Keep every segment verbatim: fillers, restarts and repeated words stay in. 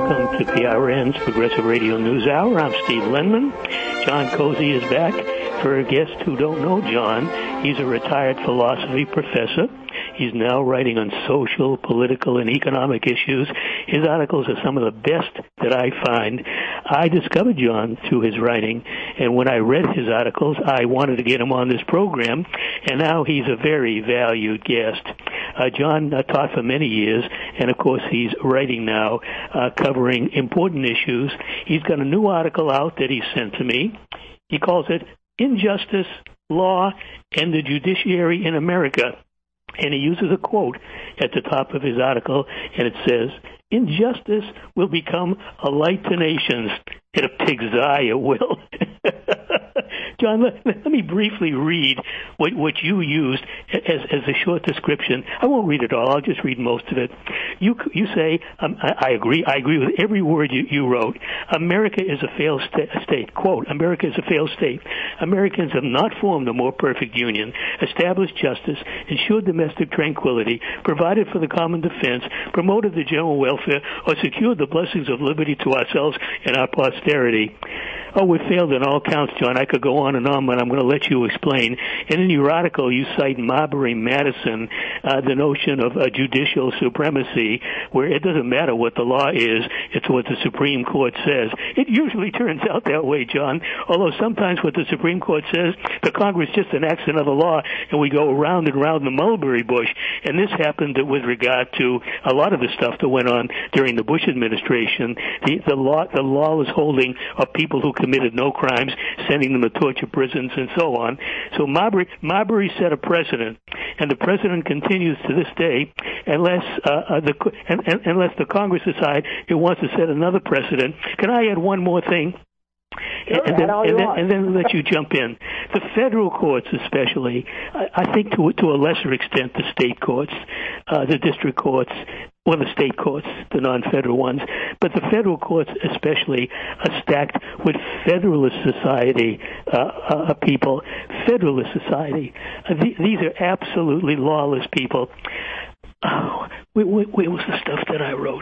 welcome to P R N's Progressive Radio News Hour. I'm Steve Lenman. John Cozy is back. For guests who don't know John, he's a retired philosophy professor. He's now writing on social, political, and economic issues. His articles are some of the best that I find. I discovered John through his writing, and when I read his articles, I wanted to get him on this program, and now he's a very valued guest. Uh, John uh, taught for many years, and of course he's writing now, uh, covering important issues. He's got a new article out that he sent to me. He calls it Injustice, Law, and the Judiciary in America. And he uses a quote at the top of his article, and it says, "Injustice will become a light to nations. In a pig's eye, it will." John, let, let me briefly read what, what you used as, as a short description. I won't read it all. I'll just read most of it. You you say, um, I, I agree. I agree with every word you, you wrote. America is a failed sta- state. Quote, "America is a failed state. Americans have not formed a more perfect union, established justice, ensured domestic tranquility, provided for the common defense, promoted the general welfare, or secured the blessings of liberty to ourselves and our posterity." Oh, we failed on all counts, John. I could go on and on, but I'm going to let you explain. And in your article, you cite Marbury Madison, uh, the notion of uh, judicial supremacy, where it doesn't matter what the law is, it's what the Supreme Court says. It usually turns out that way, John, although sometimes what the Supreme Court says, the Congress just enacts another law, and we go around and around the mulberry bush. And this happened with regard to a lot of the stuff that went on during the Bush administration. The, the law, the lawless holding of people who committed no crimes, sending them to torture prisons and so on. So Marbury, Marbury set a precedent, and the precedent continues to this day unless uh, uh, the and, and, unless the Congress decides it wants to set another precedent. Can I add one more thing? Sure, and, then, and, then, want. and then let you jump in. The federal courts especially, I, I think to, to a lesser extent the state courts, uh, the district courts, or the state courts, the non-federal ones, but the federal courts especially are stacked with Federalist Society uh, uh, people. Federalist Society. Uh, th- these are absolutely lawless people. Oh, where, where, where was the stuff that I wrote?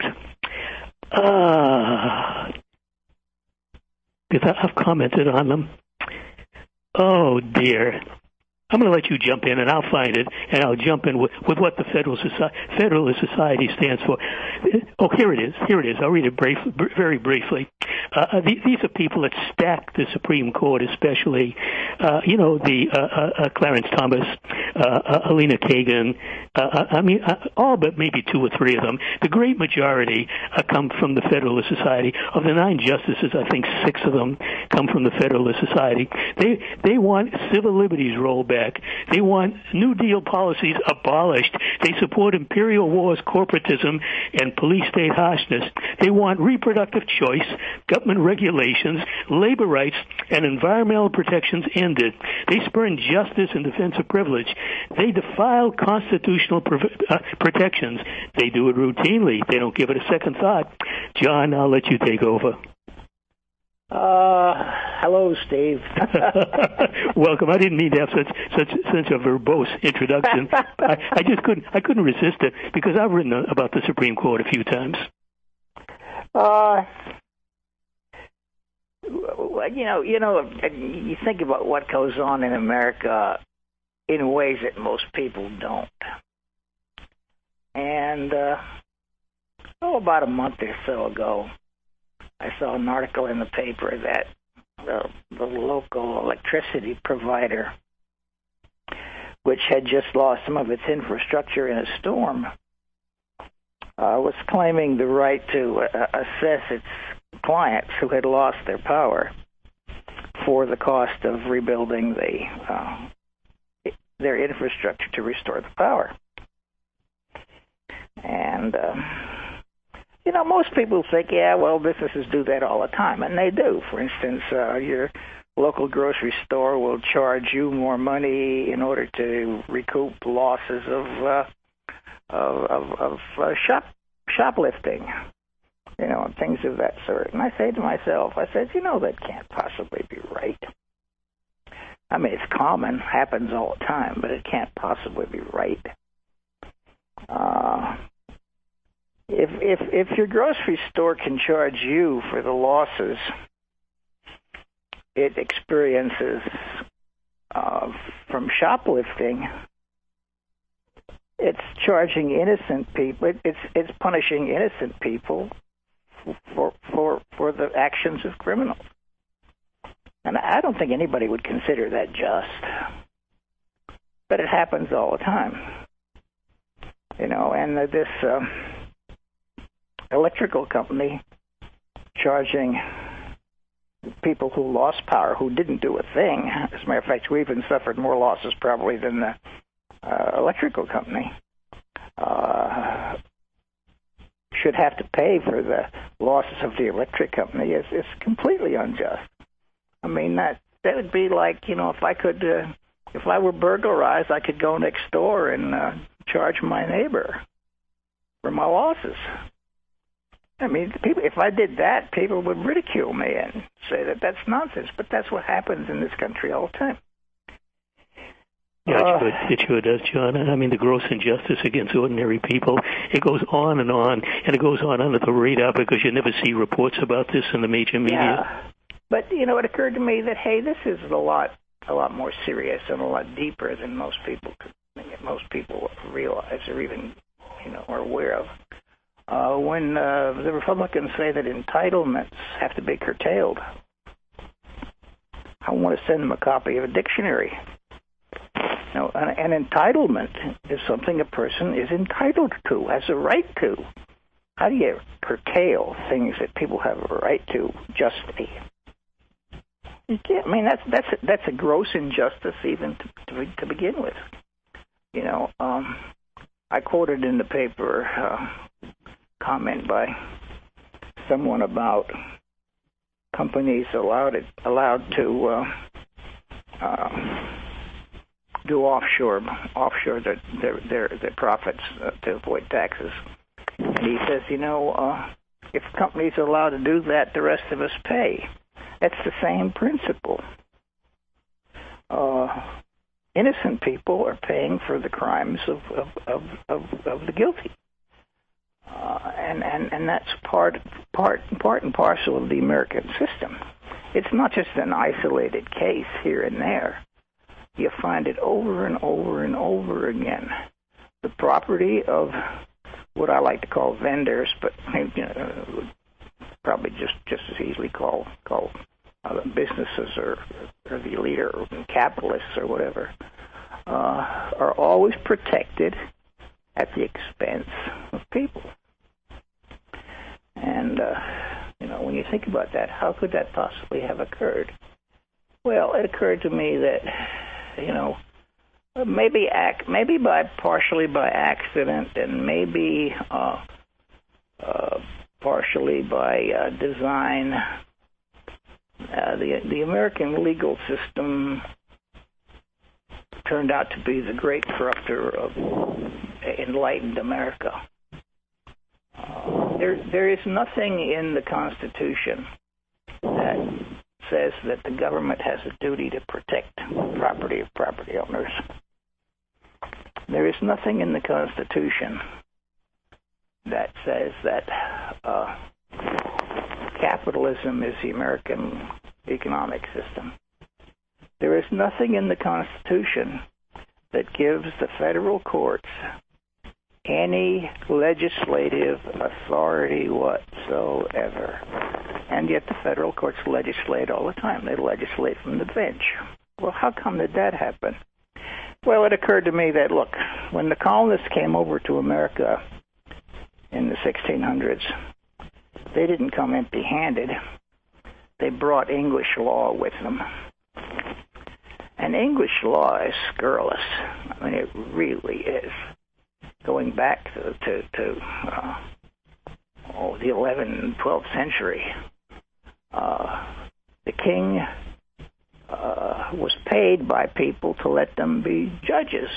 Ah... Uh, because I've commented on them. Oh, dear. I'm going to let you jump in, and I'll find it, and I'll jump in with, with what the Federal Society, Federalist Society stands for. Oh, here it is. Here it is. I'll read it brief, very briefly. Uh, these are people that stack the Supreme Court, especially, uh, you know, the uh, uh, Clarence Thomas, uh, uh, Alina Kagan. Uh, I mean, uh, all but maybe two or three of them. The great majority uh, come from the Federalist Society. Of the nine justices, I think six of them come from the Federalist Society. They they want civil liberties rolled back. They want New Deal policies abolished. They support imperial wars, corporatism, and police state harshness. They want reproductive choice, government regulations, labor rights, and environmental protections ended. They spurn justice in defense of privilege. They defile constitutional pre- uh, protections. They do it routinely. They don't give it a second thought. John, I'll let you take over. Uh, hello, Steve. Welcome. I didn't mean to have such such such a verbose introduction. I, I just couldn't I couldn't resist it because I've written about the Supreme Court a few times. Uh, you know, you know, you think about what goes on in America in ways that most people don't. And uh, oh, about a month or so ago, I saw an article in the paper that the, the local electricity provider, which had just lost some of its infrastructure in a storm, uh, was claiming the right to uh, assess its clients who had lost their power for the cost of rebuilding the uh, their infrastructure to restore the power. And uh, you know, most people think, yeah, well, businesses do that all the time, and they do. For instance, uh, your local grocery store will charge you more money in order to recoup losses of uh, of, of, of uh, shop shoplifting, you know, and things of that sort. And I say to myself, I said, you know, that can't possibly be right. I mean, it's common, happens all the time, but it can't possibly be right. Uh, if if if your grocery store can charge you for the losses it experiences uh, from shoplifting, it's charging innocent people. It, it's it's punishing innocent people for for for the actions of criminals. And I don't think anybody would consider that just, but it happens all the time. You know, and uh, this uh, electrical company charging people who lost power, who didn't do a thing. As a matter of fact, we even suffered more losses probably than the uh, electrical company. Uh, should have to pay for the losses of the electric company. It's, it's completely unjust. I mean, that that would be like, you know, if I could, uh, if I were burglarized, I could go next door and uh, charge my neighbor for my losses. I mean, people, if I did that, people would ridicule me and say that that's nonsense. But that's what happens in this country all the time. Yeah, uh, it, sure, it sure does, John. I mean, the gross injustice against ordinary people, it goes on and on, and it goes on under the radar because you never see reports about this in the major media. Yeah. But, you know, it occurred to me that, hey, this is a lot a lot more serious and a lot deeper than most people most people realize or even, you know, are aware of. Uh, when uh, the Republicans say that entitlements have to be curtailed, I want to send them a copy of a dictionary. Now, an, an entitlement is something a person is entitled to, has a right to. How do you curtail things that people have a right to justly? You can't. I mean, that's that's a, that's a gross injustice even to, to, to begin with. You know, um, I quoted in the paper uh, comment by someone about companies allowed it, allowed to uh, uh, do offshore offshore their their their, their profits uh, to avoid taxes. And he says, you know, uh, if companies are allowed to do that, the rest of us pay. That's the same principle. Uh, innocent people are paying for the crimes of of of, of, of the guilty, uh, and and and that's part part part and parcel of the American system. It's not just an isolated case here and there. You find it over and over and over again. The property of what I like to call vendors, but you know, probably just, just as easily call call uh, businesses or, or the elite or capitalists or whatever, uh, are always protected at the expense of people. And uh, you know, when you think about that, how could that possibly have occurred? Well, it occurred to me that, you know, maybe act, maybe by partially by accident, and maybe uh, uh, partially by uh, design. Uh, the the American legal system turned out to be the great corrupter of enlightened America. Uh, there there is nothing in the Constitution that says that the government has a duty to protect the property of property owners. There is nothing in the Constitution that says that uh, capitalism is the American economic system. There is nothing in the Constitution that gives the federal courts any legislative authority whatsoever. And yet the federal courts legislate all the time. They legislate from the bench. Well, how come did that happen? Well, it occurred to me that, look, when the colonists came over to America in the sixteen hundreds, they didn't come empty-handed. They brought English law with them. And English law is scurrilous. I mean, it really is. Going back to, to, to uh, oh, the eleventh and twelfth century, uh, the king uh, was paid by people to let them be judges.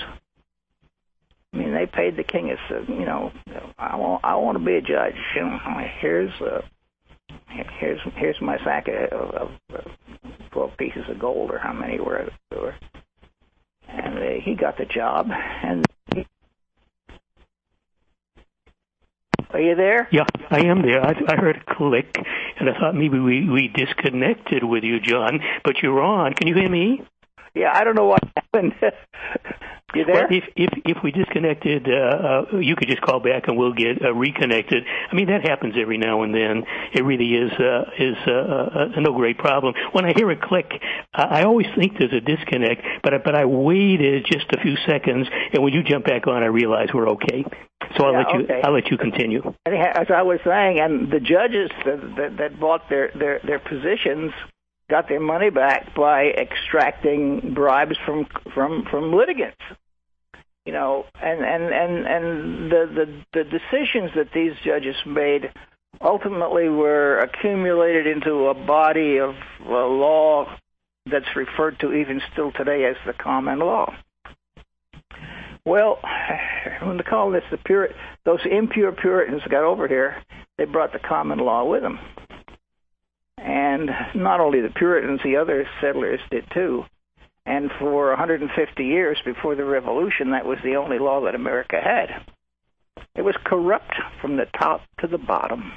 I mean, they paid the king as, uh, you know, I want, I want to be a judge. You know, here's uh, here's here's my sack of, of, of twelve pieces of gold, or how many were there. And uh, he got the job, and he, Are you there? Yeah, I am there. I, I heard a click, and I thought maybe we, we disconnected with you, John, but you're on. Can you hear me? Yeah, I don't know what happened. You there? Well, if if if we disconnected, uh, uh, you could just call back and we'll get uh, reconnected. I mean, that happens every now and then. It really is uh, is uh, uh, no great problem. When I hear a click, I always think there's a disconnect, but I, but I waited just a few seconds, and when you jump back on, I realize we're okay. So I'll yeah, let you okay. I'll let you continue. As I was saying, and the judges that that, that bought their, their their positions got their money back by extracting bribes from from from litigants. You know, and and and and the the, the decisions that these judges made ultimately were accumulated into a body of uh, law that's referred to even still today as the common law. Well, when they call this the Puri- those impure Puritans got over here, they brought the common law with them. And not only the Puritans, the other settlers did too. And for one hundred fifty years before the Revolution, that was the only law that America had. It was corrupt from the top to the bottom.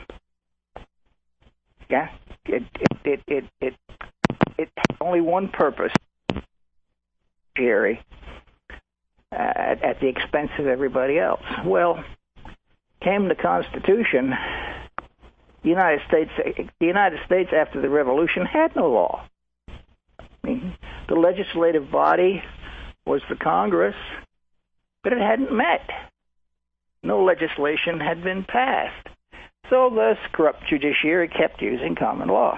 Yeah, it it it it it, it had only one purpose, Jerry, uh, at, at the expense of everybody else. Well, came the Constitution. The United States, the United States after the Revolution had no law. I mean, the legislative body was the Congress, but it hadn't met. No legislation had been passed. So this corrupt judiciary kept using common law.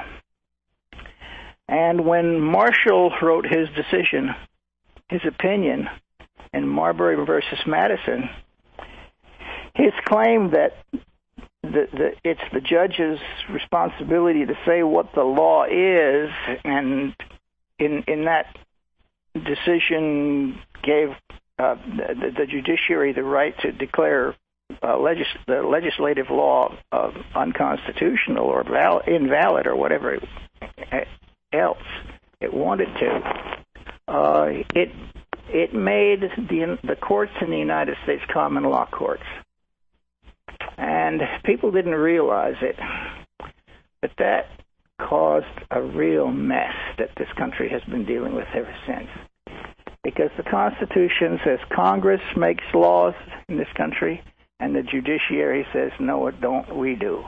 And when Marshall wrote his decision, his opinion in Marbury versus Madison, his claim that The, the, it's the judge's responsibility to say what the law is, and in in that decision gave uh, the, the judiciary the right to declare uh, legis- the legislative law uh, unconstitutional or val- invalid or whatever else it wanted to. Uh, it it made the the courts in the United States common law courts. And people didn't realize it, but that caused a real mess that this country has been dealing with ever since. Because the Constitution says Congress makes laws in this country, and the judiciary says, no, it don't, we do.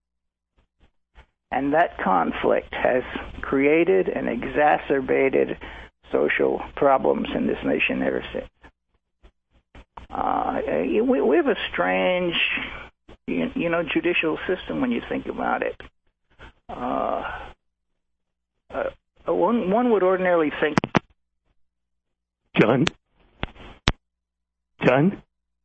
And that conflict has created and exacerbated social problems in this nation ever since. Uh, we, we have a strange, you, you know, judicial system when you think about it. Uh, uh, one, one would ordinarily think. John? John?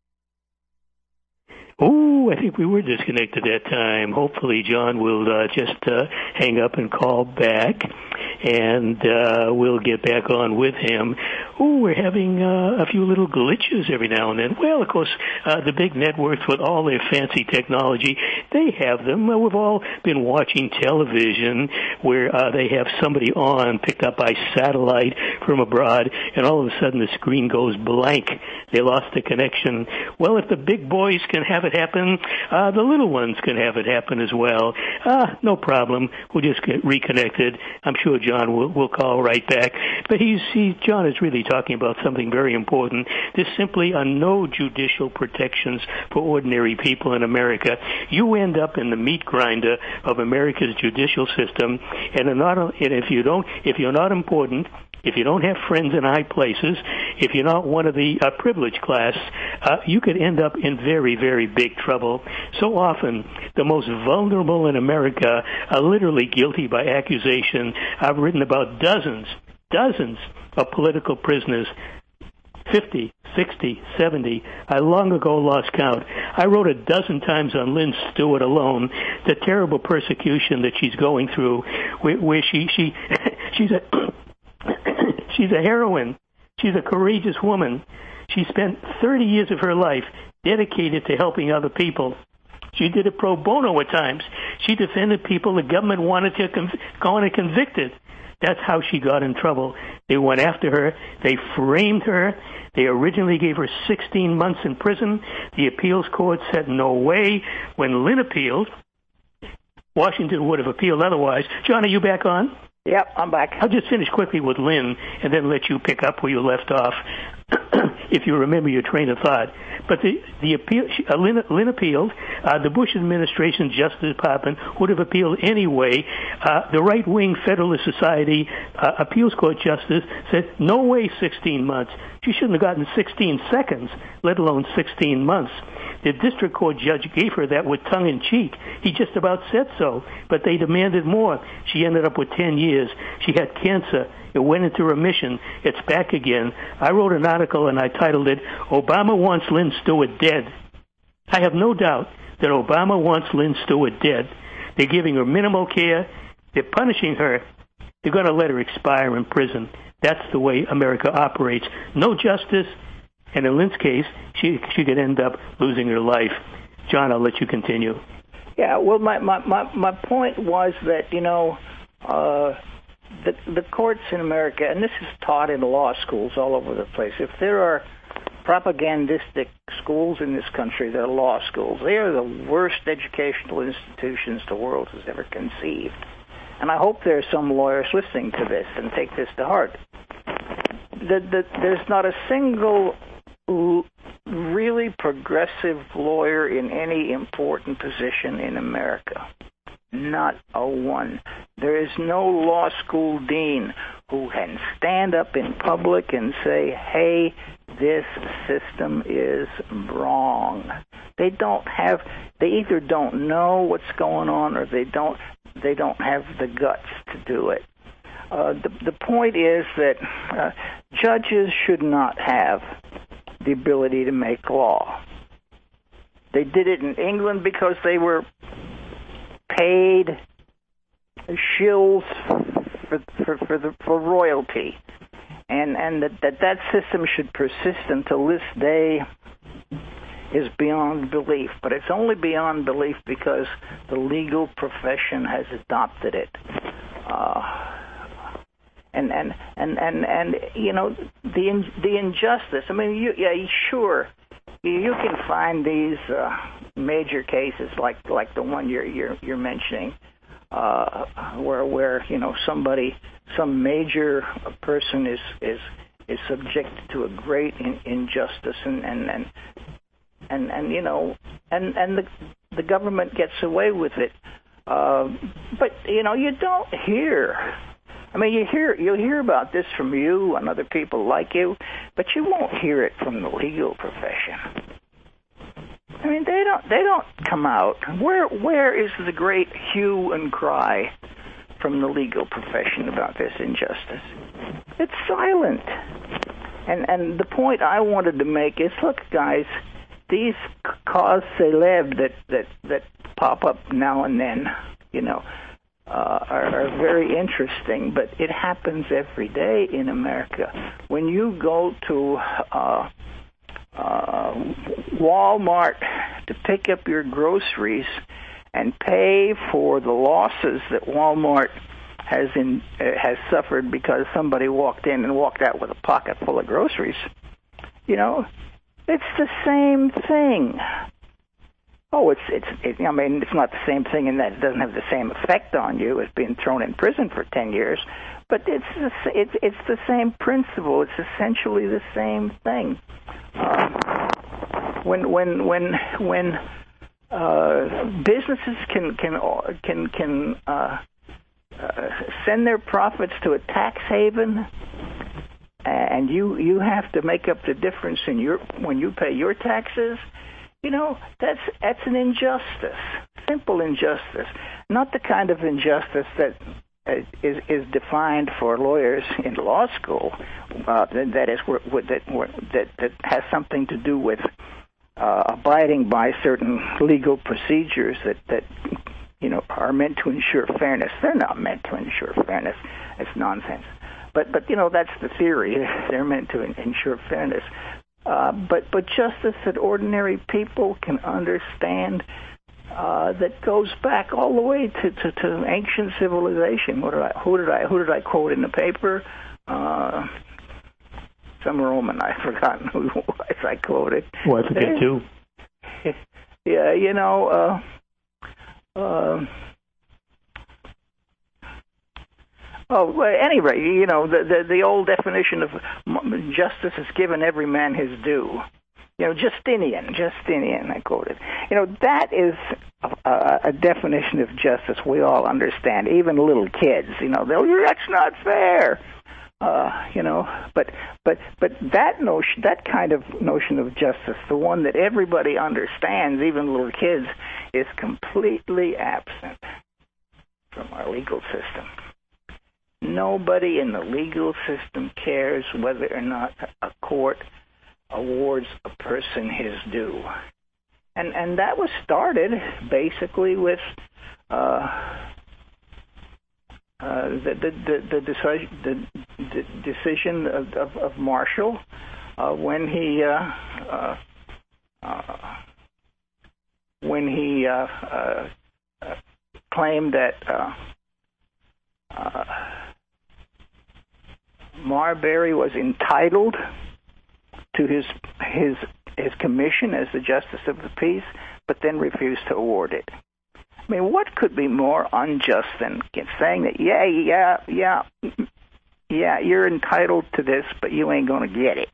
Oh, I think we were disconnected that time. Hopefully John will uh, just uh, hang up and call back, and uh, we'll get back on with him. Oh, we're having uh, a few little glitches every now and then. Well, of course, uh, the big networks with all their fancy technology, they have them. Uh, we've all been watching television where uh, they have somebody on picked up by satellite from abroad, and all of a sudden the screen goes blank. They lost the connection. Well, if the big boys can have it happen, uh, the little ones can have it happen as well. Ah, no problem. We'll just get reconnected. I'm sure John will, will call right back. But he's, he, John is really talking about something very important. There simply are no judicial protections for ordinary people in America. You end up in the meat grinder of America's judicial system, and, not, and if you don't, if you're not important, if you don't have friends in high places, if you're not one of the uh, privileged class, uh, you could end up in very, very big trouble. So often, the most vulnerable in America are literally guilty by accusation. I've written about dozens, dozens of political prisoners, fifty, sixty, seventy. I long ago lost count. I wrote a dozen times on Lynn Stewart alone, the terrible persecution that she's going through, where, where she, she, she's a... She's a heroine. She's a courageous woman. She spent thirty years of her life dedicated to helping other people. She did it pro bono at times. She defended people the government wanted to conv- wanted convicted. That's how she got in trouble. They went after her. They framed her. They originally gave her sixteen months in prison. The appeals court said no way. When Lynn appealed, Washington would have appealed otherwise. John, are you back on? Yep, I'm back. I'll just finish quickly with Lynn and then let you pick up where you left off, if you remember your train of thought. But the, the appeal, uh, Lynn, Lynn appealed. Uh, the Bush administration Justice Department would have appealed anyway. Uh, the right-wing Federalist Society uh, appeals court justice said, no way sixteen months. She shouldn't have gotten sixteen seconds, let alone sixteen months. The district court judge gave her that with tongue-in-cheek. He just about said so, but they demanded more. She ended up with ten years. She had cancer. It went into remission. It's back again. I wrote an article and I titled it, Obama Wants Lynn Stewart Dead. I have no doubt that Obama wants Lynn Stewart dead. They're giving her minimal care. They're punishing her. They're going to let her expire in prison. That's the way America operates. No justice. And in Lynn's case, she she could end up losing her life. John, I'll let you continue. Yeah, well, my my, my, my point was that, you know, uh, the the courts in America, and this is taught in law schools all over the place, if there are propagandistic schools in this country, they're law schools. They are the worst educational institutions the world has ever conceived. And I hope there are some lawyers listening to this and take this to heart. The, the, there's not a single really progressive lawyer in any important position in America. Not a one. There is no law school dean who can stand up in public and say, hey, this system is wrong. They don't have, they either don't know what's going on or they don't, they don't have the guts to do it. Uh, the, the point is that uh, judges should not have the ability to make law. They did it in England because they were paid shills for for for, the, for royalty, and and that, that that system should persist until this day is beyond belief. But it's only beyond belief because the legal profession has adopted it. Uh, And and, and, and and you know the in, the injustice. I mean, you, yeah, sure, you, you can find these uh, major cases like like the one you're you're, you're mentioning, uh, where where you know somebody, some major person is is is subjected to a great in, injustice, and and and and, and you know, and and the the government gets away with it, uh, but you know you don't hear. I mean, you hear you'll hear about this from you and other people like you, but you won't hear it from the legal profession. I mean, they don't they don't come out. Where where is the great hue and cry from the legal profession about this injustice? It's silent. And and the point I wanted to make is, look, guys, these causes célèbres that that that pop up now and then, you know. Uh, are, are very interesting, but it happens every day in America. When you go to uh, uh, Walmart to pick up your groceries and pay for the losses that Walmart has in uh, has suffered because somebody walked in and walked out with a pocket full of groceries, you know, it's the same thing. Oh, it's it's. It, I mean, it's not the same thing in that it doesn't have the same effect on you as being thrown in prison for ten years, but it's the, it's it's the same principle. It's essentially the same thing. Uh, when when when when uh, businesses can can can can uh, uh, send their profits to a tax haven, and you you have to make up the difference in your when you pay your taxes. You know, that's that's an injustice, simple injustice, not the kind of injustice that is is defined for lawyers in law school. Uh, that is that that that has something to do with uh, abiding by certain legal procedures that that you know are meant to ensure fairness. They're not meant to ensure fairness. It's nonsense. But but you know that's the theory. They're meant to ensure fairness. Uh, but but justice that ordinary people can understand, uh, that goes back all the way to, to, to ancient civilization. What did I, who did I who did I quote in the paper? Uh, some Roman. I've forgotten who it was I quoted. Well, I forget too. Yeah, you know. Uh, uh, Oh, well, at any rate, you know, the, the the old definition of justice is given every man his due. You know, Justinian, Justinian, I quoted. You know, that is a, a definition of justice we all understand, even little kids. You know, they'll, that's not fair. Uh, you know, but but but that notion, that kind of notion of justice, the one that everybody understands, even little kids, is completely absent from our legal system. Nobody in the legal system cares whether or not a court awards a person his due. And and that was started basically with uh, uh, the, the, the, the, decision, the, the decision of, of, of Marshall uh, when he uh, uh, uh, when he uh, uh, uh, claimed that uh, uh, Marbury was entitled to his his his commission as the Justice of the Peace, but then refused to award it. I mean, what could be more unjust than saying that, yeah, yeah, yeah, yeah, you're entitled to this, but you ain't going to get it.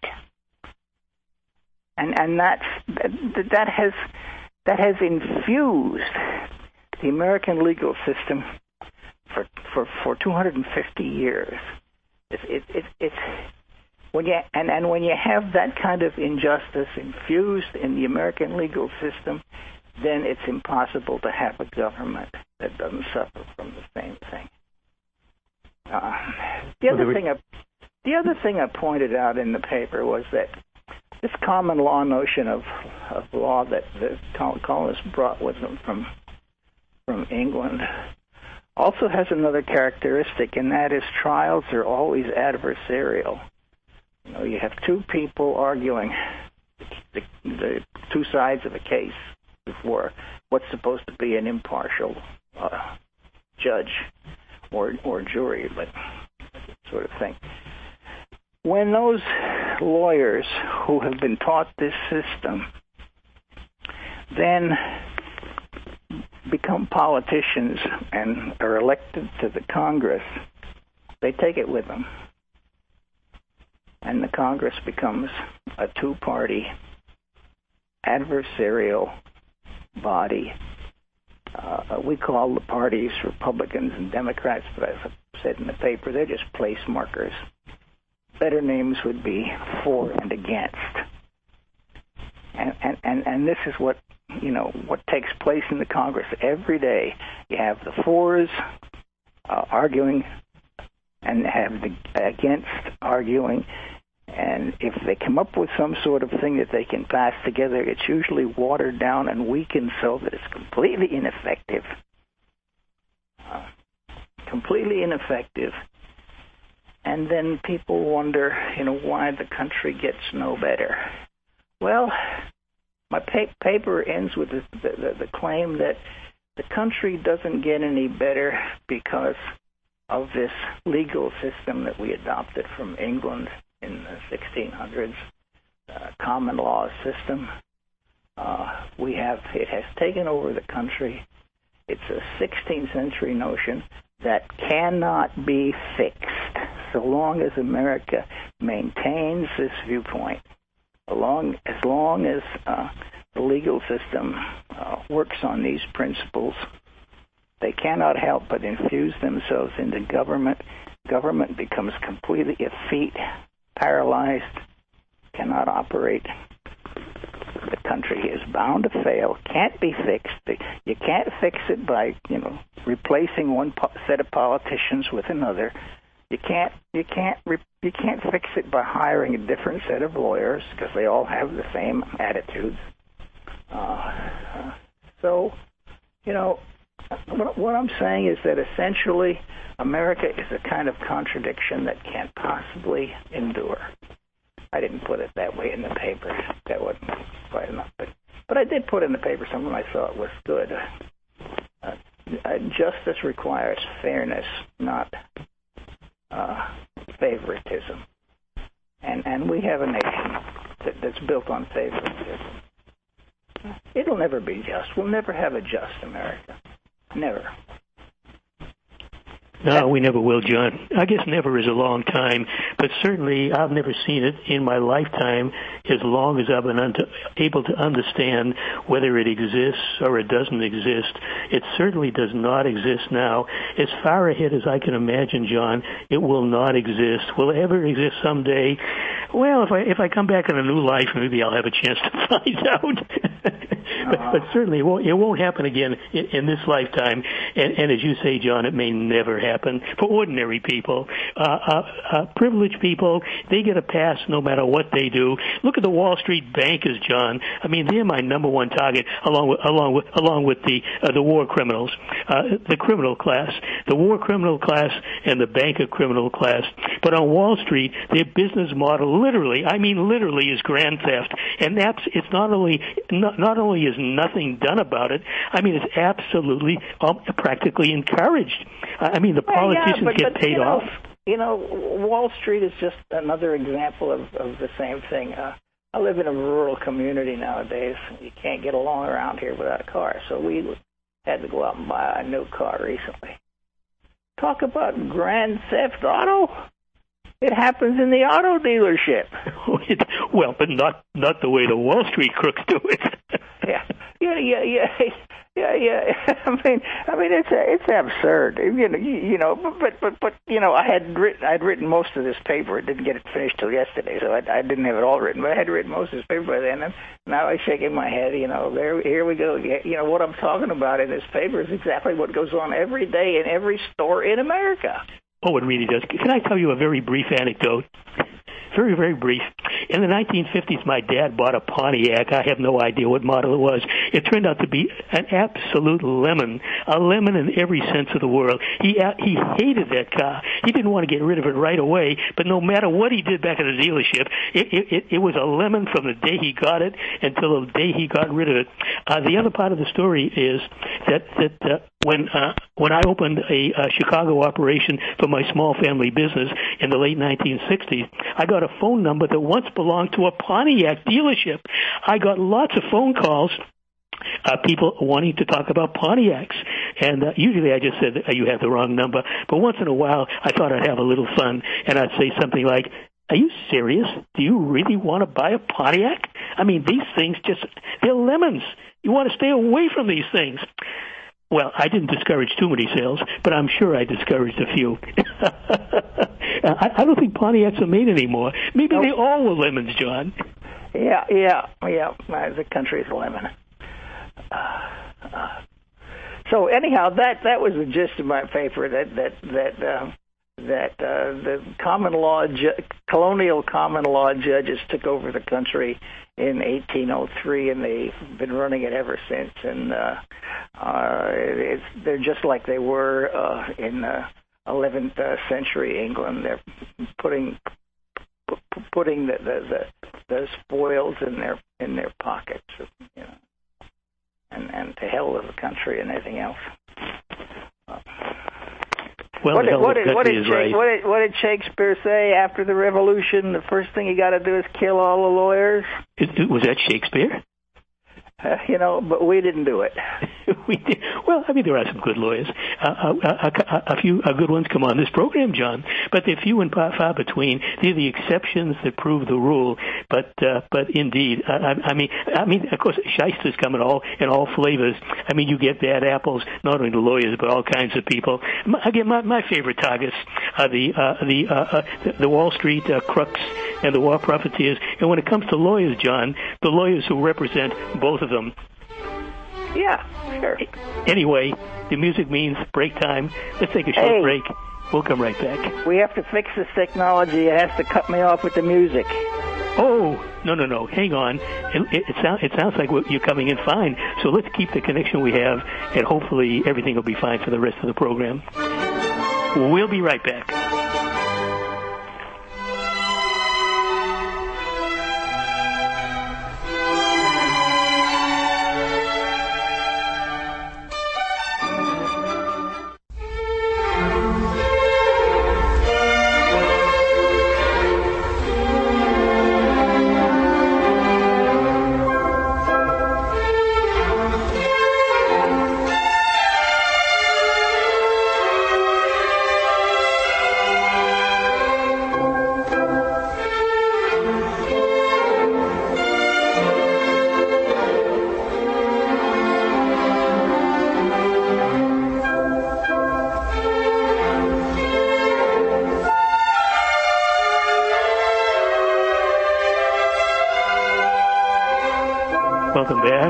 And and that's that, that has that has infused the American legal system for for, for two hundred fifty years. It's it, it, it's when you and, and when you have that kind of injustice infused in the American legal system, then it's impossible to have a government that doesn't suffer from the same thing. Uh, the other well, thing, I, the other thing I pointed out in the paper was that this common law notion of of law that the colonists brought with them from from England also has another characteristic, and that is trials are always adversarial. You know, you have two people arguing the, the two sides of a case before what's supposed to be an impartial uh, judge or or jury, but sort of thing. When those lawyers who have been taught this system then become politicians and are elected to the Congress, they take it with them. And the Congress becomes a two-party adversarial body. Uh, we call the parties Republicans and Democrats, but as I said in the paper, they're just place markers. Better names would be for and against. And, and, and, and this is what, you know, what takes place in the Congress every day. You have the fors uh, arguing and have the against arguing. And if they come up with some sort of thing that they can pass together, it's usually watered down and weakened so that it's completely ineffective. Uh, completely ineffective. And then people wonder, you know, why the country gets no better. Well, my pa- paper ends with the, the, the claim that the country doesn't get any better because of this legal system that we adopted from England in the sixteen hundreds, uh, common law system. Uh, we have it has taken over the country. It's a sixteenth century notion that cannot be fixed so long as America maintains this viewpoint. Along, as long as uh, the legal system uh, works on these principles, they cannot help but infuse themselves into government. Government becomes completely effete, paralyzed, cannot operate. The country is bound to fail, can't be fixed. You can't fix it by, you know, replacing one po- set of politicians with another. You can't, you can't, re- you can't fix it by hiring a different set of lawyers because they all have the same attitudes. Uh, uh, so, you know, what, what I'm saying is that essentially America is a kind of contradiction that can't possibly endure. I didn't put it that way in the paper. That wasn't quite enough, but But I did put in the paper something I thought was good. Uh, uh, justice requires fairness, not uh, favoritism. And and we have a nation that, that's built on favoritism. It'll never be just. We'll never have a just America. Never. No, we never will, John. I guess never is a long time, but certainly I've never seen it in my lifetime as long as I've been un- able to understand whether it exists or it doesn't exist. It certainly does not exist now. As far ahead as I can imagine, John, it will not exist. Will it ever exist someday? Well, if I if I come back in a new life, maybe I'll have a chance to find out. but, uh-huh. but certainly it won't, it won't happen again in, in this lifetime. And, and as you say, John, it may never happen for ordinary people. Uh, uh, uh, privileged people, they get a pass no matter what they do. Look at the Wall Street bankers, John. I mean, they're my number one target, along with along with along with the uh, the war criminals, uh, the criminal class, the war criminal class, and the banker criminal class. But on Wall Street, their business model, literally, I mean, literally, is grand theft, and that's it's not only not, not only is nothing done about it. I mean, it's absolutely um, practically encouraged. I mean, the politicians yeah, but, get but, paid you know, off. You know, Wall Street is just another example of, of the same thing. Uh, I live in a rural community nowadays. You can't get along around here without a car, so we had to go out and buy a new car recently. Talk about grand theft auto. It happens in the auto dealership. Well, but not not the way the Wall Street crooks do it. yeah, yeah, yeah, yeah, yeah, yeah. I mean, I mean, it's it's absurd. You know, you, you know. But but but you know, I had written I'd written most of this paper. I didn't get it finished till yesterday, so I, I didn't have it all written. But I had written most of this paper by then, and now I'm shaking my head. You know, there here we go. You know, what I'm talking about in this paper is exactly what goes on every day in every store in America. Oh, it really does. Can I tell you a very brief anecdote? Very, very brief. In the nineteen fifties, my dad bought a Pontiac. I have no idea what model it was. It turned out to be an absolute lemon, a lemon in every sense of the word. He he hated that car. He didn't want to get rid of it right away, but no matter what he did back at the dealership, it, it, it was a lemon from the day he got it until the day he got rid of it. Uh, the other part of the story is that, that uh, when uh, when I opened a, a Chicago operation for my small family business in the late nineteen sixties, I got a phone number that once belonged to a Pontiac dealership. I got lots of phone calls, uh, people wanting to talk about Pontiacs. And uh, usually I just said, you have the wrong number. But once in a while, I thought I'd have a little fun, and I'd say something like, are you serious? Do you really want to buy a Pontiac? I mean, these things just, they're lemons. You want to stay away from these things. Well, I didn't discourage too many sales, but I'm sure I discouraged a few. I, I don't think Pontiacs are made anymore. Maybe nope. They all were lemons, John. Yeah, yeah, yeah. The country's a lemon. Uh, uh. So anyhow, that that was the gist of my paper. That that that uh, that uh, the common law, ju- colonial common law judges took over the country in eighteen oh three, and they've been running it ever since. And uh, uh, it's, they're just like they were uh, in uh, eleventh uh, century England. They're putting p- putting the, the, the, the spoils in their in their pockets, you know, and and to hell with the country and everything else. Uh, Well, what, did, what, did, what, did right. what, did, what did Shakespeare say after the Revolution? The first thing you got to do is kill all the lawyers. It, it, was that Shakespeare? Uh, you know, but we didn't do it. we did. Well, I mean, there are some good lawyers. Uh, a, a, a few a good ones come on this program, John, but they're few and far between. They're the exceptions that prove the rule. But uh, but indeed, I, I mean, I mean, of course, shysters come in all in all flavors. I mean, you get bad apples, not only the lawyers, but all kinds of people. My, again, my, my favorite targets are the uh, the, uh, uh, the Wall Street uh, crooks and the war profiteers. And when it comes to lawyers, John, the lawyers who represent both of them. Yeah, sure. Anyway, the music means break time. Let's take a short hey, break. We'll come right back. We have to fix this technology. It has to cut me off with the music. Oh, no, no, no. Hang on. It, it, it, sound, it sounds like you're coming in fine. So let's keep the connection we have, and hopefully everything will be fine for the rest of the program. We'll be right back.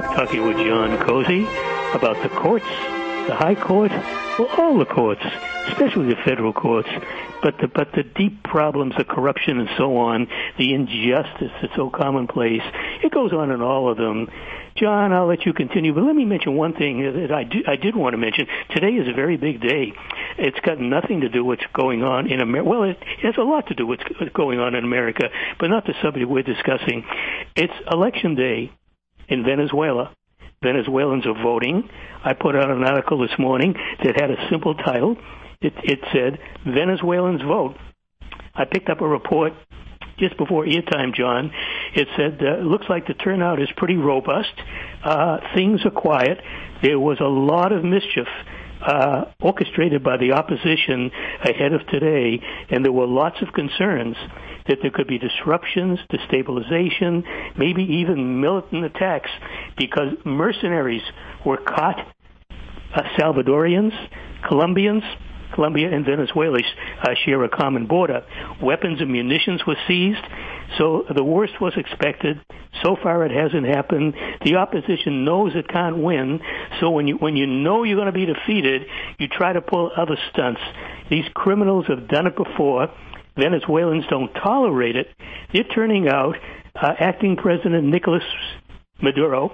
back talking with John Cozy about the courts, the high court, well, all the courts, especially the federal courts, but the, but the deep problems of corruption and so on, the injustice that's so commonplace. It goes on in all of them. John, I'll let you continue, but let me mention one thing that I, do, I did want to mention. Today is a very big day. It's got nothing to do with what's going on in America. Well, it has a lot to do with what's going on in America, but not the subject we're discussing. It's Election Day in Venezuela. Venezuelans are voting. I put out an article this morning that had a simple title. It, it said, Venezuelans vote. I picked up a report just before airtime, John. It said, uh, looks like the turnout is pretty robust. Uh, things are quiet. There was a lot of mischief uh, orchestrated by the opposition ahead of today, and there were lots of concerns that there could be disruptions, destabilization, maybe even militant attacks, because mercenaries were caught. Uh, Salvadorians, Colombians, Colombia and Venezuela uh, share a common border. Weapons and munitions were seized, so the worst was expected. So far, it hasn't happened. The opposition knows it can't win, so when you when you know you're going to be defeated, you try to pull other stunts. These criminals have done it before. Venezuelans don't tolerate it. They're turning out. Uh, acting President Nicolas Maduro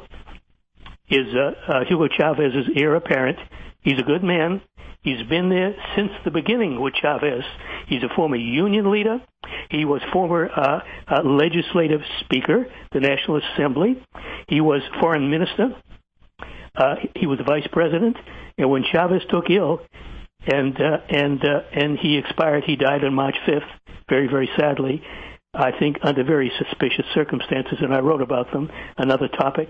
is uh, uh, Hugo Chavez's heir apparent. He's a good man. He's been there since the beginning with Chavez. He's a former union leader. He was former uh, uh, legislative speaker, the National Assembly. He was foreign minister. Uh, he was vice president. And when Chavez took ill and uh, and uh, and he expired, he died on March fifth, very, very sadly, I think under very suspicious circumstances, and I wrote about them, another topic.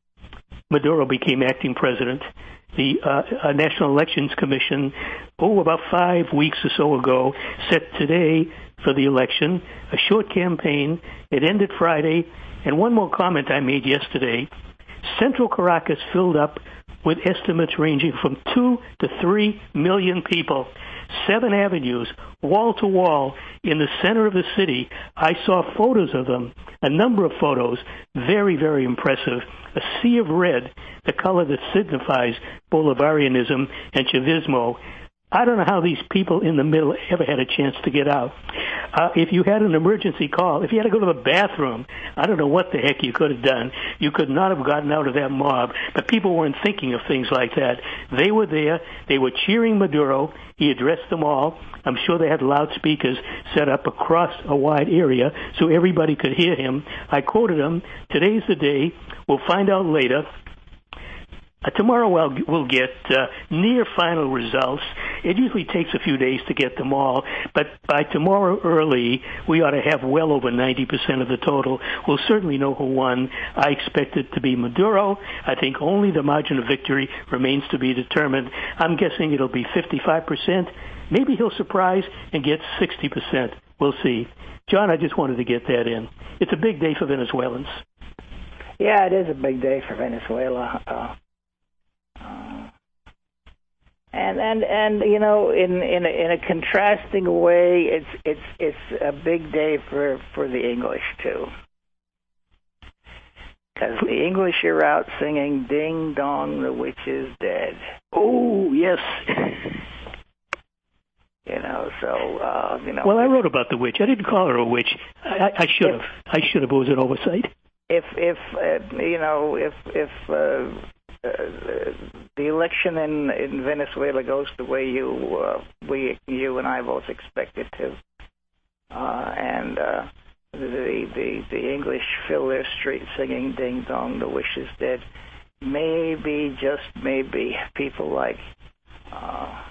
Maduro became acting president. The uh, National Elections Commission, oh, about five weeks or so ago, set today for the election, a short campaign. It ended Friday. And one more comment I made yesterday. Central Caracas filled up with estimates ranging from two to three million people. Seven avenues, wall to wall, in the center of the city. I saw photos of them, a number of photos, very, very impressive. A sea of red, the color that signifies Bolivarianism and Chavismo. I don't know how these people in the middle ever had a chance to get out. Uh, if you had an emergency call, if you had to go to the bathroom, I don't know what the heck you could have done. You could not have gotten out of that mob, but people weren't thinking of things like that. They were there. They were cheering Maduro. He addressed them all. I'm sure they had loudspeakers set up across a wide area so everybody could hear him. I quoted him, today's the day. We'll find out later. Uh, tomorrow we'll, we'll get uh, near final results. It usually takes a few days to get them all, but by tomorrow early, we ought to have well over ninety percent of the total. We'll certainly know who won. I expect it to be Maduro. I think only the margin of victory remains to be determined. I'm guessing it'll be fifty-five percent. Maybe he'll surprise and get sixty percent. We'll see. John, I just wanted to get that in. It's a big day for Venezuelans. Yeah, it is a big day for Venezuela. Uh, uh, and and and you know, in in a, in a contrasting way, it's it's it's a big day for for the English too, because the English are out singing "Ding Dong, the Witch is Dead." Oh yes. You know, so uh, you know. Well, I wrote about the witch. I didn't call her a witch. I, I should have. I should have. It was an oversight. If if uh, you know if if uh, uh, the election in, in Venezuela goes the way you uh, we you and I both expect it to, uh, and uh, the the the English fill their streets singing "Ding Dong, the Witch is Dead," maybe just maybe people like. Uh,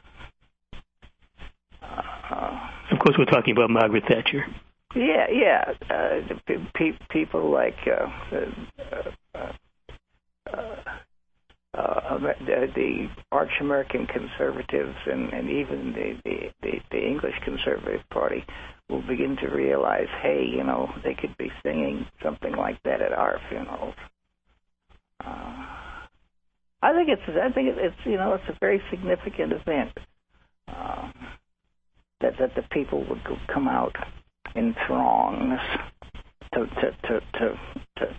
uh, of course, we're talking about Margaret Thatcher. Yeah, yeah. Uh, pe- people like uh, uh, uh, uh, the, the arch American conservatives and, and even the, the, the, the English Conservative Party will begin to realize, hey, you know, they could be singing something like that at our funerals. Uh, I think it's I think it's you know it's a very significant event uh, that that the people would come out in throngs to to to to to,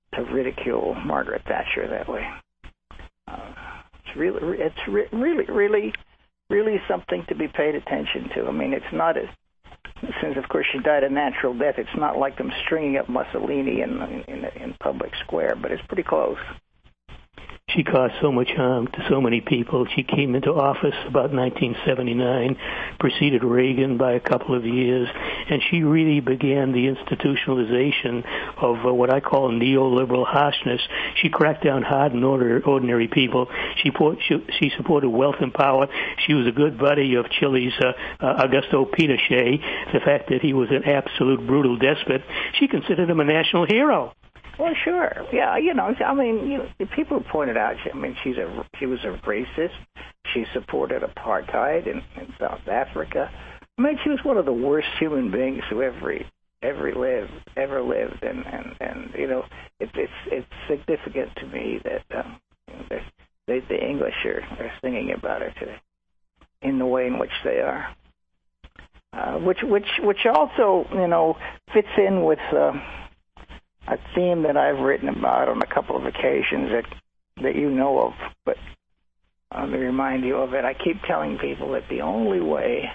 to ridicule Margaret Thatcher that way. Uh, it's really, it's re- really, really, really something to be paid attention to. I mean, it's not as, since of course she died a natural death, it's not like them stringing up Mussolini in in, in public square, but it's pretty close. She caused so much harm to so many people. She came into office about nineteen seventy-nine, preceded Reagan by a couple of years, and she really began the institutionalization of uh, what I call neoliberal harshness. She cracked down hard on order, ordinary people. She, put, she, she supported wealth and power. She was a good buddy of Chile's uh, uh, Augusto Pinochet. The fact that he was an absolute brutal despot, she considered him a national hero. Well, sure. Yeah, you know, I mean, you know, people pointed out, I mean, she's a, she was a racist. She supported apartheid in, in South Africa. I mean, she was one of the worst human beings who ever, ever lived, ever lived. And, and, and you know, it, it's it's significant to me that um, you know, they, the English are, are singing about her today in the way in which they are. Uh, which, which, which also, you know, fits in with... Uh, a theme that I've written about on a couple of occasions that that you know of, but let me remind you of it. I keep telling people that the only way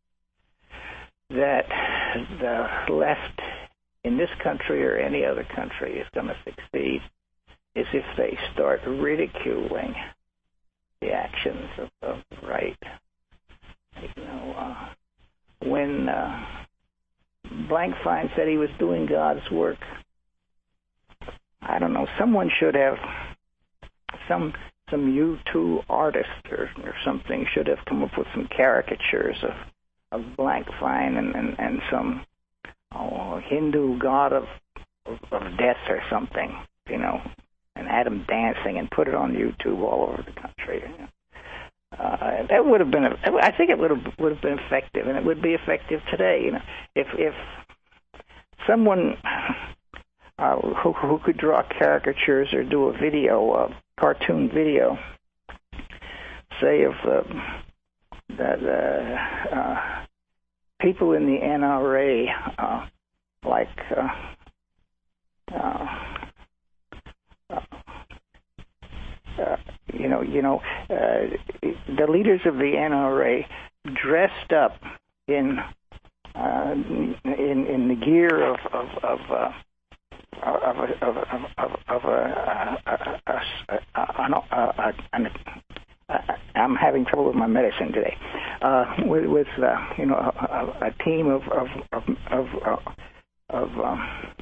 that the left in this country or any other country is going to succeed is if they start ridiculing the actions of the right. You know, uh, when uh, Blankfein said he was doing God's work, I don't know, someone should have, some some U two artist or, or something should have come up with some caricatures of, of Blankfein and, and, and some oh, Hindu god of, of of death or something, you know, and had him dancing and put it on YouTube all over the country. You know. uh, that would have been, a, I think it would have would have been effective, and it would be effective today. You know, if if someone Uh, who, who could draw caricatures or do a video, a cartoon video, say of uh, the, the uh, people in the N R A, uh, like uh, uh, uh, uh, you know, you know, uh, the leaders of the N R A dressed up in uh, in in the gear of of, of uh, Of a, of a, of of a, a, a, a, a, a, a, I'm having trouble with my medicine today. Uh, with, with uh, you know, a, a team of of of of, of um,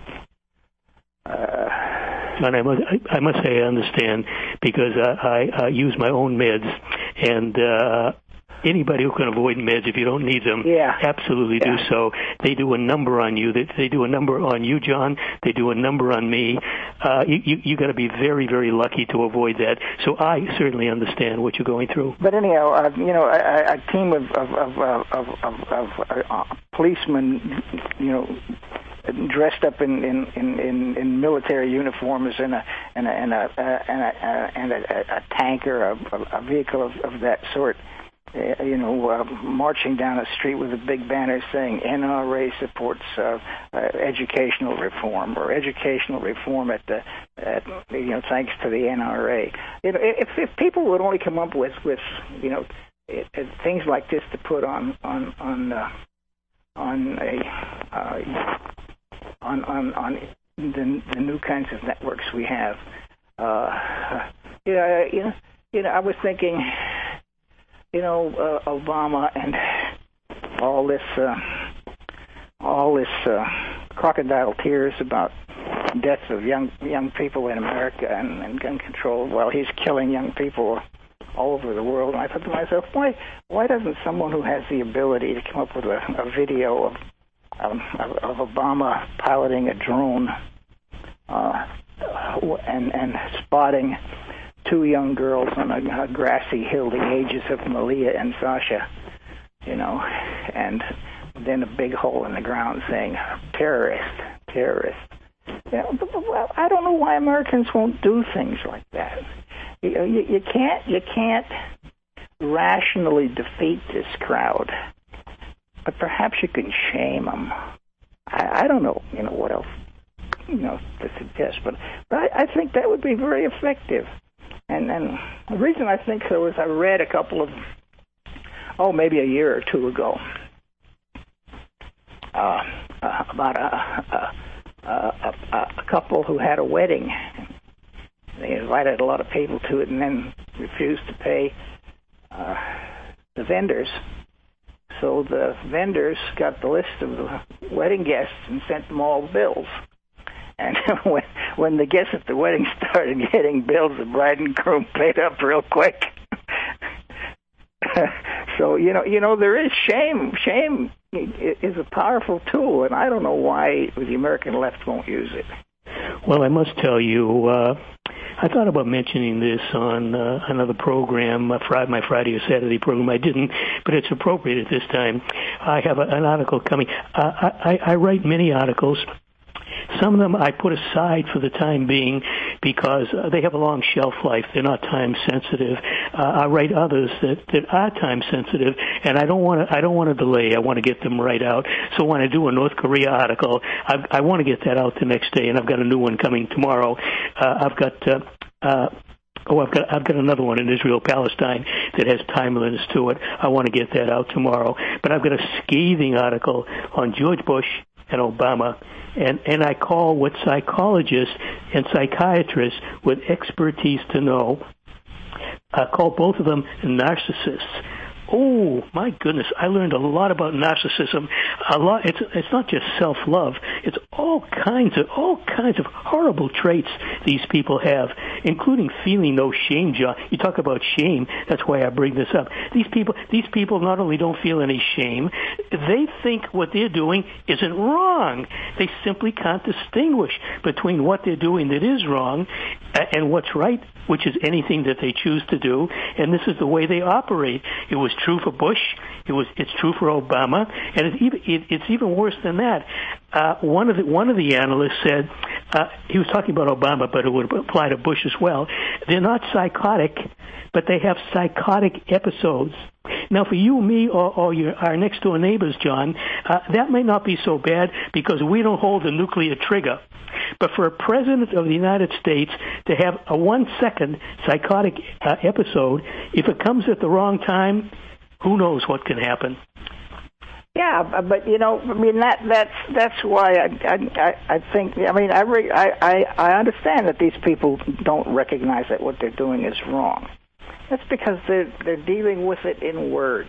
uh, John, I must I must say I understand because I, I, I use my own meds, and uh, anybody who can avoid meds if you don't need them, yeah. absolutely yeah. do so. They do a number on you. They, they do a number on you, John. They do a number on me. Uh, you you, you got to be very, very lucky to avoid that. So I certainly understand what you're going through. But anyhow, uh, you know, a, a team of of of of, of, of uh, policemen, you know, dressed up in in, in, in military uniforms and a and a and a and a, and a, a tank or a, a vehicle of, of that sort. Uh, you know, uh, marching down a street with a big banner saying N R A supports uh, uh, educational reform or educational reform at the, at, you know, thanks to the N R A. You know, if, if people would only come up with, with you know, it, it, things like this to put on on on uh, on a uh, on on on the, the new kinds of networks we have. Uh, you know, you know, you know, I was thinking. You know, uh, Obama and all this, uh, all this uh, crocodile tears about deaths of young young people in America and, and gun control. Well, he's killing young people all over the world. And I thought to myself, why why doesn't someone who has the ability to come up with a, a video of, um, of of Obama piloting a drone uh, and and spotting two young girls on a, a grassy hill, the ages of Malia and Sasha, you know, and then a big hole in the ground saying, terrorist, terrorist. You know, well, I don't know why Americans won't do things like that. You, you, you can't, you can't rationally defeat this crowd, but perhaps you can shame them. I, I don't know, you know, what else you know, to suggest. But, but I, I think that would be very effective. And, and the reason I think so is I read a couple of, oh, maybe a year or two ago, uh, uh, about a, a, a, a couple who had a wedding. They invited a lot of people to it and then refused to pay uh, the vendors. So the vendors got the list of the wedding guests and sent them all bills. And when, when the guests at the wedding started getting bills, the bride and groom paid up real quick. So, you know, you know, there is shame. Shame is a powerful tool, and I don't know why the American left won't use it. Well, I must tell you, uh, I thought about mentioning this on uh, another program, uh, Friday, my Friday or Saturday program. I didn't, but it's appropriate at this time. I have a, an article coming. Uh, I, I write many articles. Some of them I put aside for the time being because uh, they have a long shelf life. They're not time sensitive. Uh, I write others that, that are time sensitive, and I don't want to. I don't want to delay. I want to get them right out. So when I do a North Korea article, I, I want to get that out the next day, and I've got a new one coming tomorrow. Uh, I've got. Uh, uh, Oh, I've got I've got another one in Israel, Palestine that has time limits to it. I want to get that out tomorrow. But I've got a scathing article on George Bush and Obama, and, and I call what psychologists and psychiatrists with expertise to know, I call both of them narcissists. Oh, my goodness, I learned a lot about narcissism. A lot. It's it's not just self-love. It's all kinds of all kinds of horrible traits these people have, including feeling no shame, John. You talk about shame. That's why I bring this up. These people these people not only don't feel any shame, they think what they're doing isn't wrong. They simply can't distinguish between what they're doing that is wrong and what's right, which is anything that they choose to do. And this is the way they operate. It was true for Bush. It was. It's true for Obama, and it's even. It, it's even worse than that. Uh, one of the one of the analysts said uh, he was talking about Obama, but it would apply to Bush as well. They're not psychotic, but they have psychotic episodes. Now, for you, me, or, or your, our next door neighbors, John, uh, that may not be so bad because we don't hold the nuclear trigger. But for a president of the United States to have a one-second psychotic uh, episode, if it comes at the wrong time, who knows what can happen? Yeah, but you know, I mean that that's that's why I I I think I mean I re, I, I I understand that these people don't recognize that what they're doing is wrong. That's because they're they're dealing with it in words.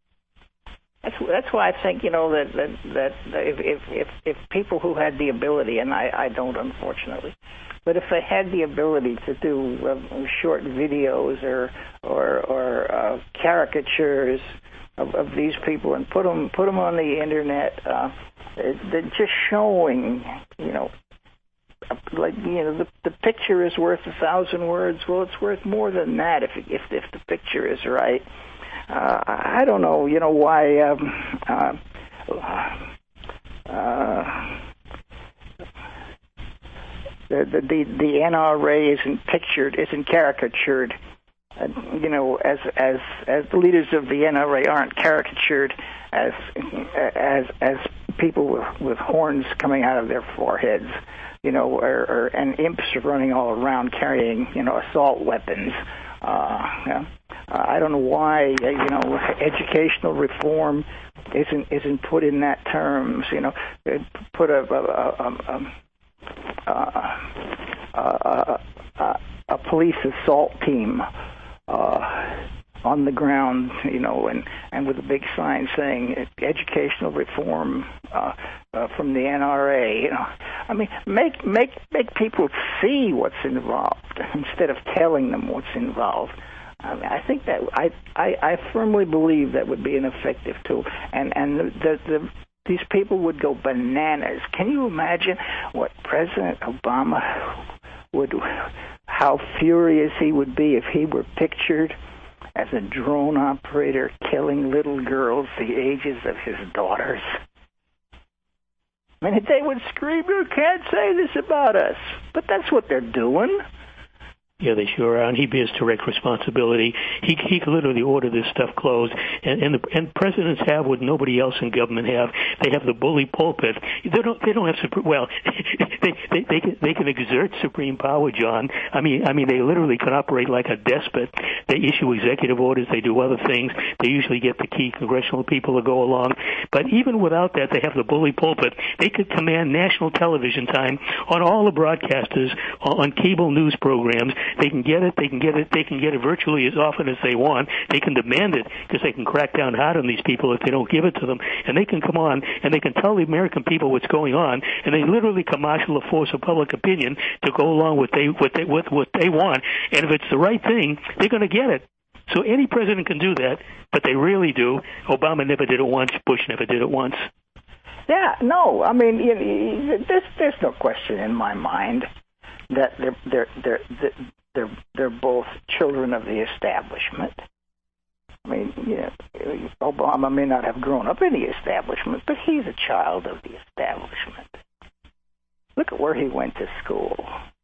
That's that's why I think you know that that, that if, if if if people who had the ability, and I, I don't unfortunately, but if they had the ability to do uh, short videos or or, or uh, caricatures of, of these people and put them put them on the internet, uh, they're just showing you know. Like you know, the the picture is worth a thousand words. Well, it's worth more than that if if if the picture is right. Uh, I don't know, you know, why um, uh, uh, the, the the N R A isn't pictured, isn't caricatured. Uh, you know, as as as the leaders of the N R A aren't caricatured as as as people with, with horns coming out of their foreheads. You know, or, or and imps are running all around carrying, you know, assault weapons. Uh, yeah. uh, I don't know why, uh, you know, educational reform isn't isn't put in that terms. You know, put a a, a, a, a, a, a police assault team uh, on the ground, you know, and, and with a big sign saying educational reform uh, uh, from the N R A. You know, I mean, make make make people see what's involved instead of telling them what's involved. I mean, I think that I, I I firmly believe that would be an effective tool, and and the the these people would go bananas. Can you imagine what President Obama would, how furious he would be if he were pictured as a drone operator killing little girls the ages of his daughters? I mean, they would scream, "You can't say this about us." But that's what they're doing. Yeah, they sure are, and he bears direct responsibility. He he can literally order this stuff closed, and and, the, and presidents have what nobody else in government have. They have the bully pulpit. They don't they don't have super, well, they they they can they can exert supreme power, John. I mean I mean they literally can operate like a despot. They issue executive orders. They do other things. They usually get the key congressional people to go along. But even without that, they have the bully pulpit. They could command national television time on all the broadcasters, on cable news programs. They can get it. They can get it. They can get it virtually as often as they want. They can demand it because they can crack down hard on these people if they don't give it to them. And they can come on and they can tell the American people what's going on. And they literally can marshal a force of public opinion to go along with they what they with what they want. And if it's the right thing, they're going to get it. So any president can do that, but they really do. Obama never did it once. Bush never did it once. Yeah, no. I mean, you know, there's there's no question in my mind that they're they're they're they're they're both children of the establishment. I mean, you know, Obama may not have grown up in the establishment, but he's a child of the establishment. Look at where he went to school.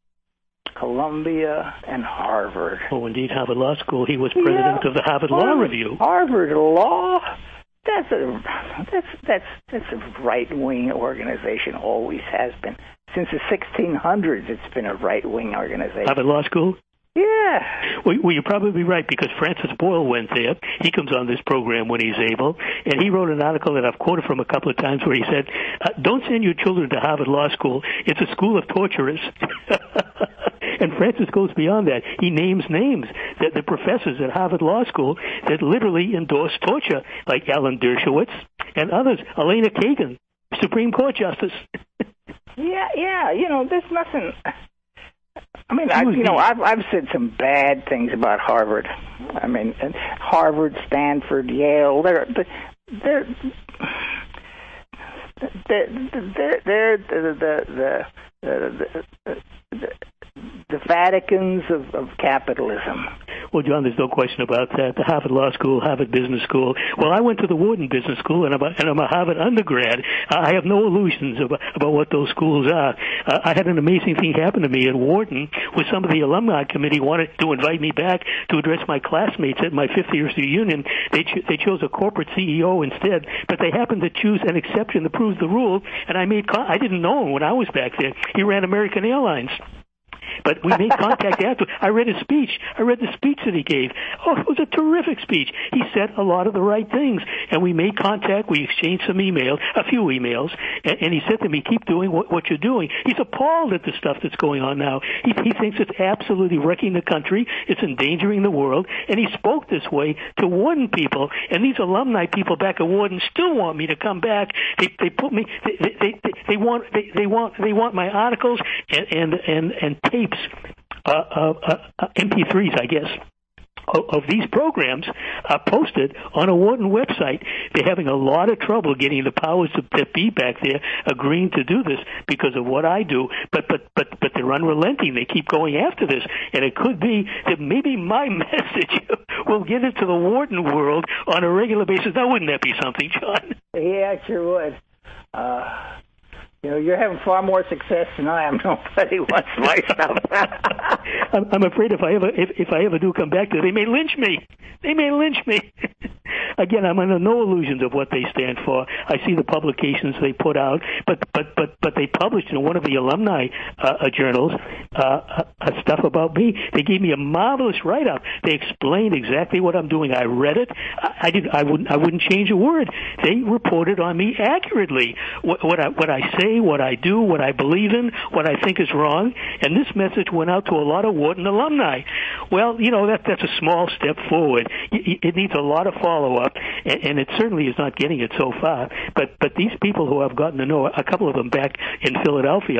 Columbia and Harvard. Oh, indeed, Harvard Law School. He was president yeah. of the Harvard, Harvard Law Review. Harvard Law? That's a that's that's that's a right-wing organization. Always has been since the sixteen hundreds. It's been a right-wing organization. Harvard Law School. Yeah. Well, well, you're probably right because Francis Boyle went there. He comes on this program when he's able, and he wrote an article that I've quoted from a couple of times where he said, uh, "Don't send your children to Harvard Law School. It's a school of torturers." And Francis goes beyond that. He names names that the professors at Harvard Law School that literally endorse torture, like Alan Dershowitz and others. Elena Kagan, Supreme Court Justice. yeah, yeah. You know, there's nothing. I mean, I, you know, I've I've said some bad things about Harvard. I mean, Harvard, Stanford, Yale. They're they're they're they're, they're the the the the, the, the, the Vaticans of, of capitalism. Well, John, there's no question about that. The Harvard Law School, Harvard Business School. Well, I went to the Wharton Business School, and I'm a, and I'm a Harvard undergrad. I have no illusions about, about what those schools are. Uh, I had an amazing thing happen to me at Wharton, where some of the alumni committee wanted to invite me back to address my classmates at my fiftieth reunion. They ch- they chose a corporate C E O instead, but they happened to choose an exception that proves the rule. And I made con- I didn't know him when I was back there. He ran American Airlines. But we made contact after. I read his speech. I read the speech that he gave. Oh, it was a terrific speech. He said a lot of the right things. And we made contact. We exchanged some emails, a few emails. And, and he said to me, keep doing what, what you're doing. He's appalled at the stuff that's going on now. He, he thinks it's absolutely wrecking the country. It's endangering the world. And he spoke this way to Wharton people. And these alumni people back at Wharton still want me to come back. They, they put me, they, they, they, they want, they, they want, they want my articles and, and, and, and tapes. Uh, uh, uh, M P threes, I guess, of, of these programs are posted on a Wharton website. They're having a lot of trouble getting the powers to, to be back there agreeing to do this because of what I do. But but but but they're unrelenting. They keep going after this, and it could be that maybe my message will get into the Wharton world on a regular basis. Now, wouldn't that be something, John? Yeah, it sure would. Uh... You know, you're having far more success than I am. Nobody wants my stuff. I'm, I'm afraid if I ever if, if I ever do come back there, they may lynch me. They may lynch me. Again, I'm under no illusions of what they stand for. I see the publications they put out, but but but but they published in one of the alumni uh, journals uh, uh, stuff about me. They gave me a marvelous write-up. They explained exactly what I'm doing. I read it. I, I did. I wouldn't. I wouldn't change a word. They reported on me accurately. What, what I what I say, what I do, what I believe in, what I think is wrong. And this message went out to a lot of Wharton alumni. Well, you know that that's a small step forward. It, it needs a lot of follow-up. And, and it certainly is not getting it so far. But but these people who I've gotten to know, a couple of them back in Philadelphia,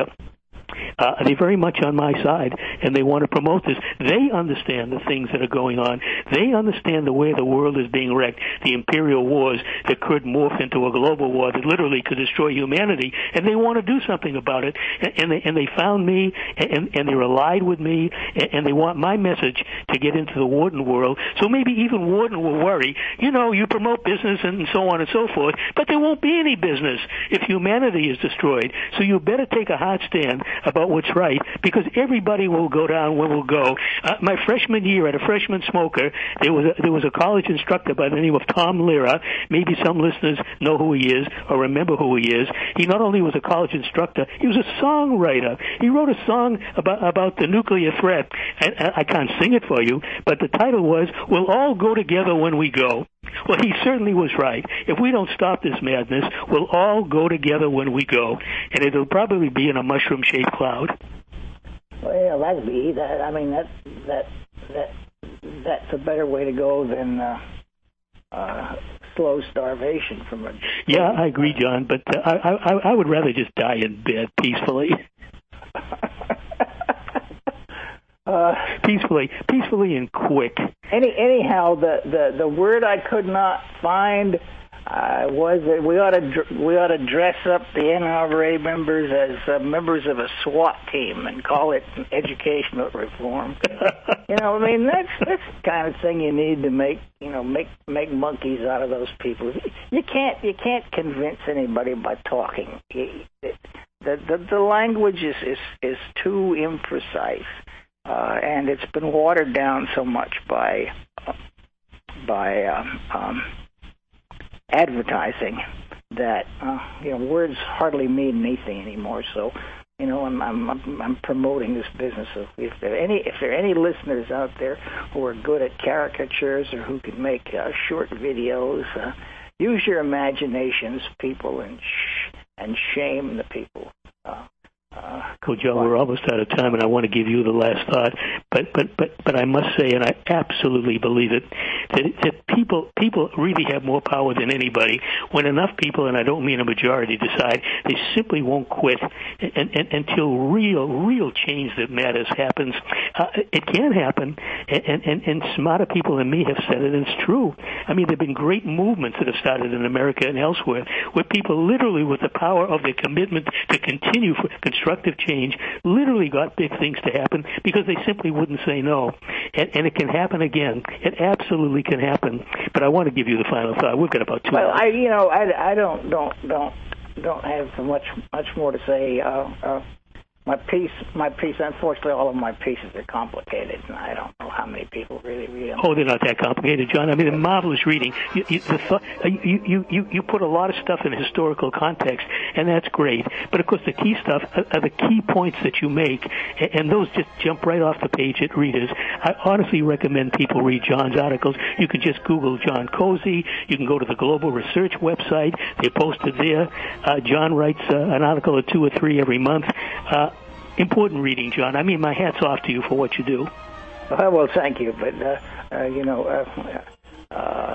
uh, they're very much on my side, and they want to promote this. They understand the things that are going on. They understand the way the world is being wrecked, the imperial wars that could morph into a global war that literally could destroy humanity, and they want to do something about it. And, and, they, and they found me, and, and they're allied with me, and, and they want my message to get into the Wharton world. So maybe even Wharton will worry, you know, you promote business and so on and so forth, but there won't be any business if humanity is destroyed. So you better take a hard stand about what's right, because everybody will go down where we'll go. Uh, my freshman year at a freshman smoker, there was a, there was a college instructor by the name of Tom Lira. Maybe some listeners know who he is or remember who he is. He not only was a college instructor, he was a songwriter. He wrote a song about about the nuclear threat. And I can't sing it for you, but the title was, "We'll All Go Together When We Go." Well, he certainly was right. If we don't stop this madness, we'll all go together when we go, and it'll probably be in a mushroom-shaped cloud. Well, that'd be that. I mean, that that that that's a better way to go than uh, uh, slow starvation from a. Yeah, I agree, John. But uh, I, I I would rather just die in bed peacefully. Uh, peacefully, peacefully and quick. Any, anyhow, the, the, the word I could not find uh, was that we ought to we ought to dress up the N R A members as uh, members of a SWAT team and call it educational reform. You know, I mean that's that's the kind of thing you need to make you know make make monkeys out of those people. You can't you can't convince anybody by talking. The the, the language is, is is too imprecise. Uh, and it's been watered down so much by uh, by um, um, advertising that uh, you know words hardly mean anything anymore. So you know I'm I'm I'm promoting this business. Of if there are any if there are any listeners out there who are good at caricatures or who can make uh, short videos, uh, use your imaginations, people, and sh- and shame the people. Uh, Uh, well, Joe, we're almost out of time, and I want to give you the last thought. But but but but I must say, and I absolutely believe it, that that people people really have more power than anybody. When enough people, and I don't mean a majority, decide, they simply won't quit and, and, until real real change that matters happens. Uh, it can happen, and, and and smarter people than me have said it, and it's true. I mean, there have been great movements that have started in America and elsewhere, where people literally, with the power of their commitment to continue for constructive change, literally got big things to happen because they simply wouldn't say no. And, and it can happen again. It absolutely can happen. But I want to give you the final thought. We've got about two well, hours. I, you know, I, I don't, don't, don't, don't have much, much more to say. Uh, uh, my piece, my piece. Unfortunately, all of my pieces are complicated, and I don't know how many people really read them. Oh, they're not that complicated, John. I mean, they're marvelous reading. You, you, the th- you, you, you, you put a lot of stuff in historical context, and that's great. But, of course, the key stuff are, are the key points that you make, and, and those just jump right off the page at readers. I honestly recommend people read John's articles. You can just Google John Cozy. You can go to the Global Research website. They're posted there. Uh, John writes uh, an article or two or three every month. Uh, important reading, John. I mean, my hat's off to you for what you do. Uh, well, thank you, but uh, uh, you know, uh,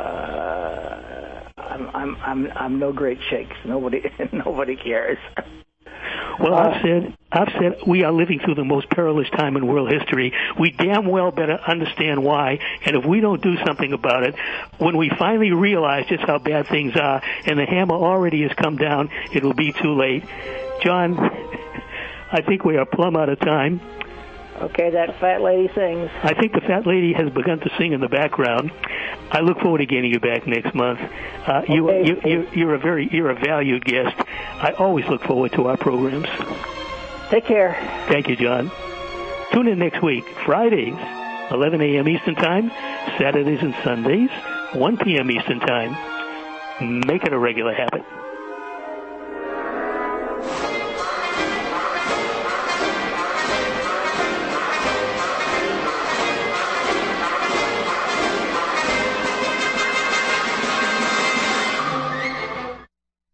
uh, I'm I'm I'm I'm no great shakes. Nobody nobody cares. Well, I've said I've said we are living through the most perilous time in world history. We damn well better understand why, and if we don't do something about it, when we finally realize just how bad things are, and the hammer already has come down, it will be too late. John, I think we are plumb out of time. Okay, that fat lady sings. I think the fat lady has begun to sing in the background. I look forward to getting you back next month. Uh, you, okay. you, you, you're a very, you're a valued guest. I always look forward to our programs. Take care. Thank you, John. Tune in next week, Fridays, eleven a.m. Eastern Time, Saturdays and Sundays, one p.m. Eastern Time. Make it a regular habit.